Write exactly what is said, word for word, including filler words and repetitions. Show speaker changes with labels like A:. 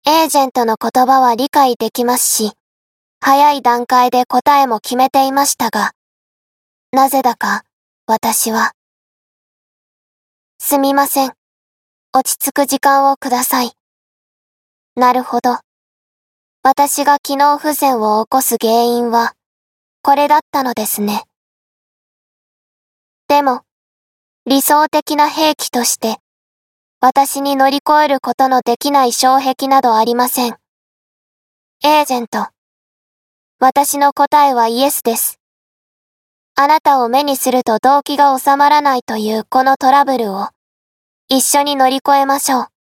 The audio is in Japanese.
A: エージェントの言葉は理解できますし、早い段階で答えも決めていましたが、なぜだか、私は。すみません。落ち着く時間をください。なるほど。私が機能不全を起こす原因は、これだったのですね。でも、理想的な兵器として、私に乗り越えることのできない障壁などありません。エージェント。私の答えはイエスです。あなたを目にすると動機が収まらないというこのトラブルを、一緒に乗り越えましょう。